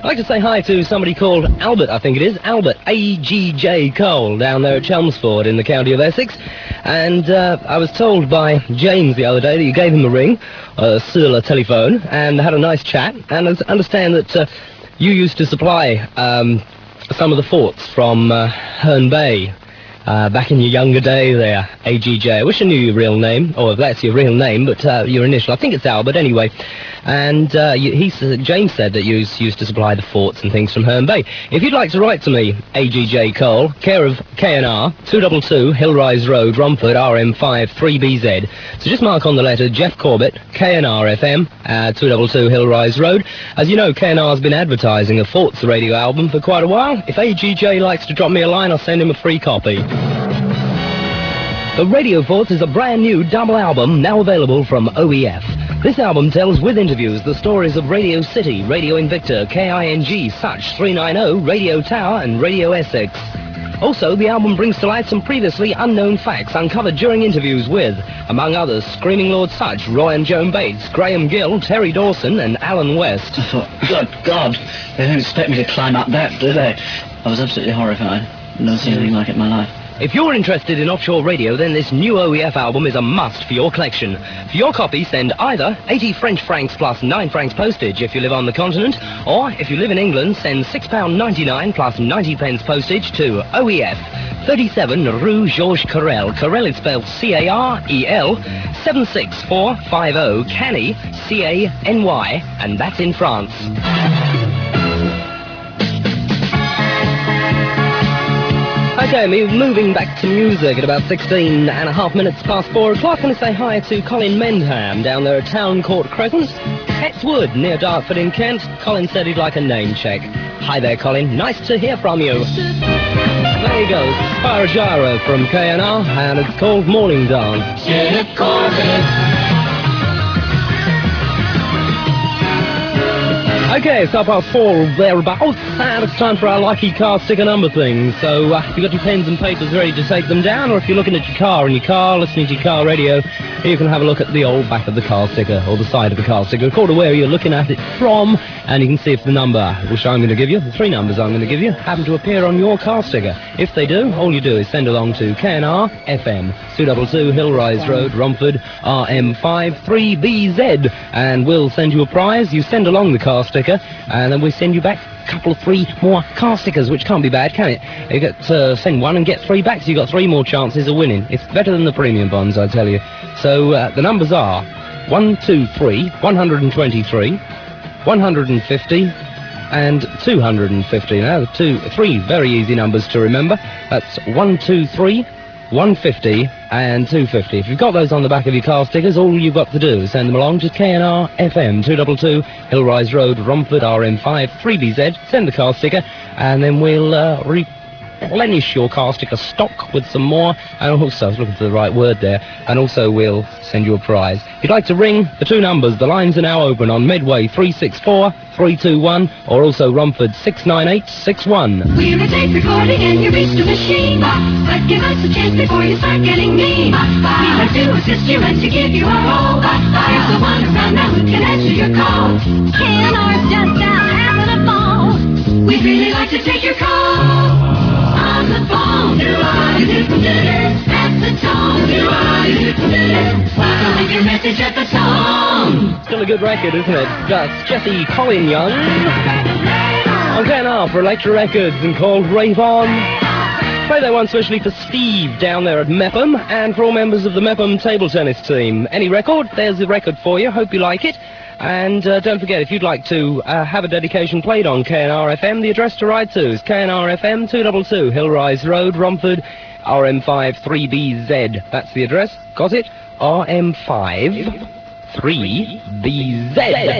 I'd like to say hi to somebody called Albert, I think it is. Albert, A.G.J. Cole, down there at Chelmsford in the county of Essex. And I was told by James the other day that you gave him a ring, sur la telephone, and had a nice chat. And I understand that you used to supply some of the forts from Herne Bay. Back in your younger day there, AGJ. I wish I knew your real name, or if that's your real name, but your initial. I think it's Albert anyway. And James said that you used to supply the forts and things from Herne Bay. If you'd like to write to me, AGJ Cole, care of KNR, 222 Hillrise Road, Romford, RM5 3BZ. So just mark on the letter Jeff Corbett, KNR FM, 222 Hillrise Road. As you know, KNR's been advertising a Forts radio album for quite a while. If AGJ likes to drop me a line, I'll send him a free copy. The Radio Forts is a brand new double album now available from OEF. This album tells with interviews the stories of Radio City, Radio Invicta, KING, Such, 390, Radio Tower and Radio Essex. Also, the album brings to light some previously unknown facts uncovered during interviews with, among others, Screaming Lord Such, Roy and Joan Bates, Graham Gill, Terry Dawson and Alan West. I thought, good God, they don't expect me to climb up that, do they? I was absolutely horrified. Never seen anything like it in my life. If you're interested in offshore radio, then this new OEF album is a must for your collection. For your copy, send either 80 French francs plus 9 francs postage if you live on the continent, or if you live in England, send £6.99 plus 90 pence postage to OEF, 37 Rue Georges Carrel. Carrel is spelled C-A-R-E-L, 76450 Canny, C-A-N-Y, and that's in France. Okay, moving back to music at about 16 and a half minutes past 4 o'clock. I'm going to say hi to Colin Mendham down there at Town Court Crescent, Hetts Wood, near Dartford in Kent. Colin said he'd like a name check. Hi there, Colin. Nice to hear from you. There you go. Spyro Gyro from KNR, and it's called Morning Dance. Jeff Corbett. Okay, it's 4:30 thereabouts, and it's time for our lucky car sticker number thing. So, if you've got your pens and papers ready to take them down, or if you're looking at your car in your car, listening to your car radio, you can have a look at the old back of the car sticker, or the side of the car sticker, according to where you're looking at it from, and you can see if the number, which I'm going to give you, the 3 numbers I'm going to give you, happen to appear on your car sticker. If they do, all you do is send along to KNR FM, 222 Hillrise Road, Romford, RM5 3BZ, and we'll send you a prize. You send along the car sticker, and then we send you back a couple of 3 more car stickers, which can't be bad, can it? You get send 1 and get 3 back, so you've got 3 more chances of winning. It's better than the premium bonds, I tell you. So the numbers are 123, 123, 150, and 250. Now, 3 very easy numbers to remember. That's 123, 150 and 250. If you've got those on the back of your car stickers, all you've got to do is send them along to KNR FM, 222 Hillrise Road, Romford, RM5 3BZ. Send the car sticker, and then we'll replenish your car sticker stock with some more, and also, I was looking for the right word there, and also we'll send you a prize. If you'd like to ring, the 2 numbers, the lines are now open on Medway 364 321, or also Romford 69861. We're a tape recording and you reached a machine, but give us a chance before you start getting mean. We like to assist you and to give you our all. Here's the one around now who can answer your call. KNR's just out having a ball. We'd really like to take your call. On the phone, that's the tone. So leave your message at the tone. Still a good record, isn't it? That's Jesse Colin Young on KNR for Electra Records and called Rave On. Play that one especially for Steve down there at Mepham, and for all members of the Mepham table tennis team. Any record? There's the record for you. Hope you like it. And don't forget, if you'd like to have a dedication played on KNR FM, the address to write to is KNR FM, 222 Hillrise Road, Romford, RM5 3BZ. That's the address. Got it? RM5 3BZ.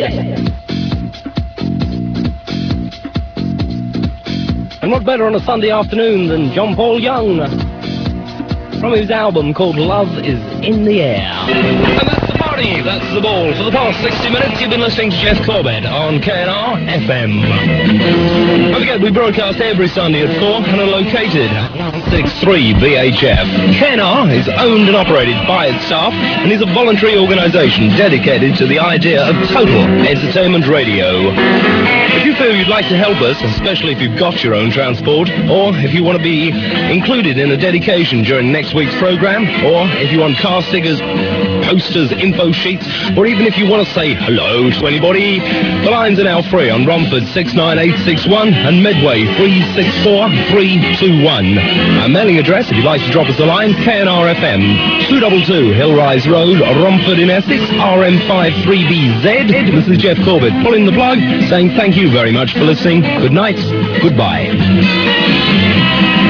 And what better on a Sunday afternoon than John Paul Young from his album called Love Is in the Air. And that's the Howdy, that's the ball. For the past 60 minutes, you've been listening to Jeff Corbett on KNR FM. Don't forget, we broadcast every Sunday at 4 and are located at 163 VHF. KNR is owned and operated by its staff and is a voluntary organisation dedicated to the idea of total entertainment radio. If you feel you'd like to help us, especially if you've got your own transport, or if you want to be included in a dedication during next week's programme, or if you want car stickers, posters, info sheets, or even if you want to say hello to anybody, the lines are now free on Romford 69861 and Medway 364321. Our mailing address, if you'd like to drop us a line, KNR FM, 222 Hillrise Road, Romford in Essex, RM53BZ. This is Jeff Corbett pulling the plug, saying thank you very much for listening. Good night. Goodbye.